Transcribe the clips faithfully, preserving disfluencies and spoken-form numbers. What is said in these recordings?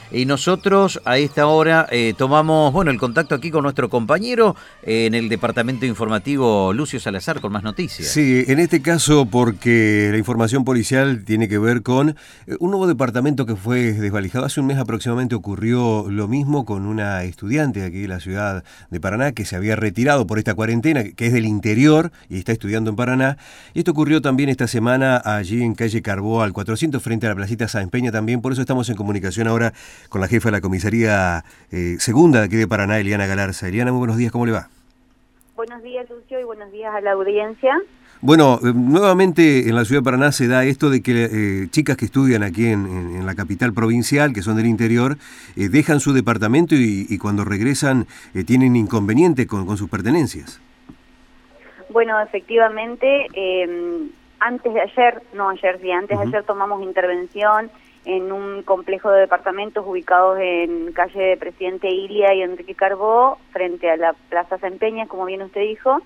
Y nosotros a esta hora eh, tomamos bueno el contacto aquí con nuestro compañero eh, en el departamento informativo Lucio Salazar con más noticias. Sí, en este caso porque la información policial tiene que ver con un nuevo departamento que fue desvalijado. Hace un mes aproximadamente ocurrió lo mismo con una estudiante de aquí de la ciudad de Paraná que se había retirado por esta cuarentena, que es del interior y está estudiando en Paraná. Y esto ocurrió también esta semana allí en calle Carbó al cuatrocientos frente a la placita Sáenz Peña también. Por eso estamos en comunicación ahora con la jefa de la comisaría eh, segunda de aquí de Paraná, Eliana Galarza. Eliana, muy buenos días, ¿cómo le va? Buenos días, Lucio, y buenos días a la audiencia. Bueno, eh, nuevamente en la ciudad de Paraná se da esto de que eh, chicas que estudian aquí en, en, en la capital provincial, que son del interior, eh, dejan su departamento y, y cuando regresan eh, tienen inconveniente con, con sus pertenencias. Bueno, efectivamente, eh, antes de ayer, no ayer, sí, antes uh-huh. de ayer tomamos intervención en un complejo de departamentos ubicados en calle Presidente Ilia y Enrique Carbó, frente a la Plaza Sáenz Peña, como bien usted dijo.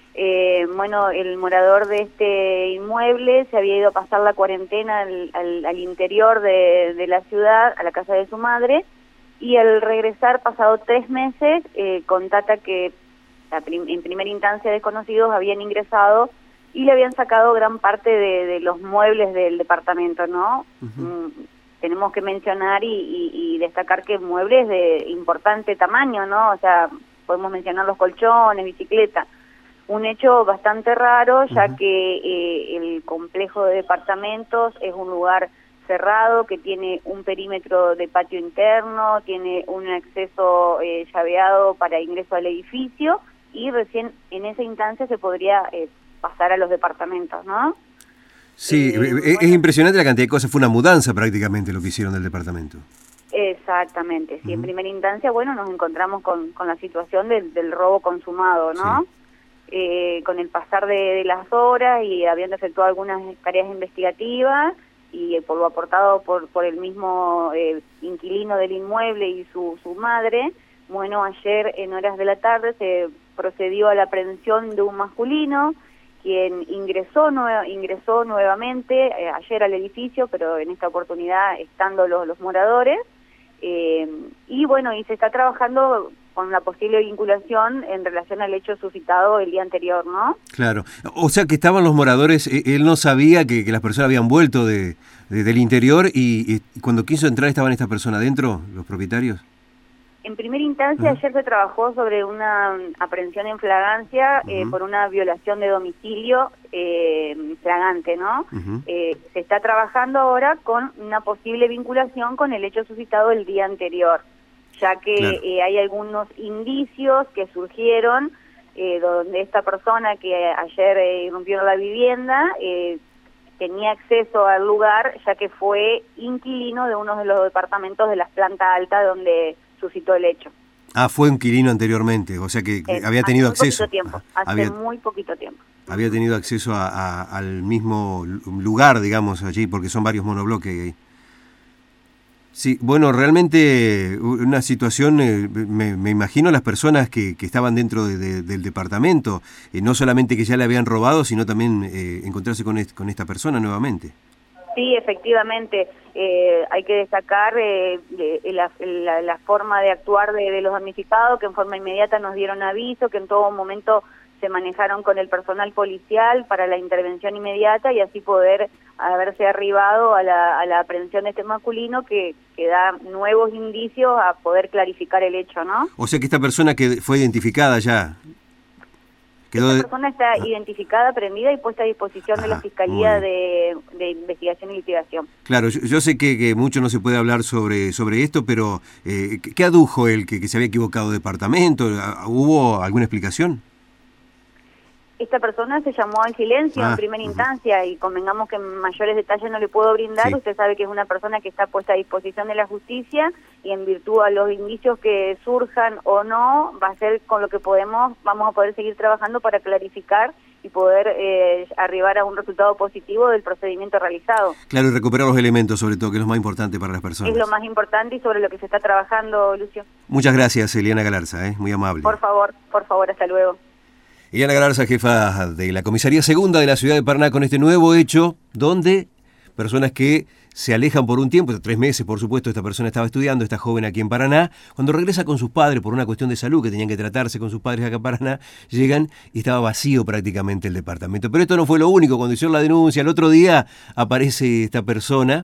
Eh, bueno, el morador de este inmueble se había ido a pasar la cuarentena al, al, al interior de, de la ciudad, a la casa de su madre, y al regresar, pasado tres meses, eh, contata que la prim en primera instancia desconocidos habían ingresado y le habían sacado gran parte de, de los muebles del departamento, ¿no? Uh-huh. Mm, tenemos que mencionar y, y, y destacar que muebles de importante tamaño, ¿no? O sea, podemos mencionar los colchones, bicicleta. Un hecho bastante raro, ya uh-huh. que eh, el complejo de departamentos es un lugar cerrado que tiene un perímetro de patio interno, tiene un acceso eh, llaveado para ingreso al edificio y recién en esa instancia se podría eh, pasar a los departamentos, ¿no? Sí, eh, es, bueno, es impresionante la cantidad de cosas, fue una mudanza prácticamente lo que hicieron del departamento. Exactamente, sí, uh-huh. en primera instancia, bueno, nos encontramos con, con la situación del, del robo consumado, ¿no? Sí. Eh, con el pasar de, de las horas y habiendo efectuado algunas tareas investigativas y eh, por lo aportado por, por el mismo eh, inquilino del inmueble y su, su madre, bueno, ayer en horas de la tarde se procedió a la aprehensión de un masculino, quien ingresó nue ingresó nuevamente eh, ayer al edificio, pero en esta oportunidad estando los, los moradores, eh, y bueno, y se está trabajando con la posible vinculación en relación al hecho suscitado el día anterior, ¿no? Claro, o sea que estaban los moradores, él no sabía que, que las personas habían vuelto de, de del interior y, y cuando quiso entrar estaban estas personas adentro, los propietarios. En primera instancia, uh-huh. ayer se trabajó sobre una aprehensión en flagancia uh-huh. eh, por una violación de domicilio eh, flagante, ¿no? Uh-huh. Eh, se está trabajando ahora con una posible vinculación con el hecho suscitado el día anterior, ya que claro. eh, hay algunos indicios que surgieron eh, donde esta persona que ayer eh, irrumpió en la vivienda eh, tenía acceso al lugar, ya que fue inquilino de uno de los departamentos de la planta alta donde suscitó el hecho. Ah, fue inquilino anteriormente, o sea que eh, había tenido hace acceso. Hace tiempo, hace había, muy poquito tiempo. Había tenido acceso a, a, al mismo lugar, digamos, allí, porque son varios monobloques ahí. Sí, bueno, realmente una situación, eh, me, me imagino las personas que, que estaban dentro de, de, del departamento, eh, no solamente que ya le habían robado, sino también eh, encontrarse con, est con esta persona nuevamente. Sí, efectivamente, eh, hay que destacar eh, de, de la, la, la forma de actuar de, de los damnificados, que en forma inmediata nos dieron aviso, que en todo momento se manejaron con el personal policial para la intervención inmediata y así poder haberse arribado a la, a la aprehensión de este masculino que, que da nuevos indicios a poder clarificar el hecho, ¿no? O sea que esta persona que fue identificada ya... Quedó esta persona está ah. identificada, prendida y puesta a disposición Ajá, de la Fiscalía de, de Investigación y Litigación. Claro, yo, yo sé que, que mucho no se puede hablar sobre, sobre esto, pero eh, ¿qué adujo él? ¿Que, que se había equivocado de departamento? ¿Hubo alguna explicación? Esta persona se llamó al silencio ah, en primera uh-huh. instancia y convengamos que mayores detalles no le puedo brindar. Sí. Usted sabe que es una persona que está puesta a disposición de la justicia y en virtud a los indicios que surjan o no, va a ser con lo que podemos, vamos a poder seguir trabajando para clarificar y poder eh, arribar a un resultado positivo del procedimiento realizado. Claro, y recuperar los elementos sobre todo, que es lo más importante para las personas. Es lo más importante y sobre lo que se está trabajando, Lucio. Muchas gracias, Eliana Galarza, ¿eh? Muy amable. Por favor, por favor, hasta luego. Eliana Galarza, jefa de la comisaría segunda de la ciudad de Paraná, con este nuevo hecho donde personas que se alejan por un tiempo, tres meses por supuesto, esta persona estaba estudiando, esta joven aquí en Paraná, cuando regresa con sus padres por una cuestión de salud, que tenían que tratarse con sus padres acá en Paraná, llegan y estaba vacío prácticamente el departamento. Pero esto no fue lo único, cuando hicieron la denuncia, el otro día aparece esta persona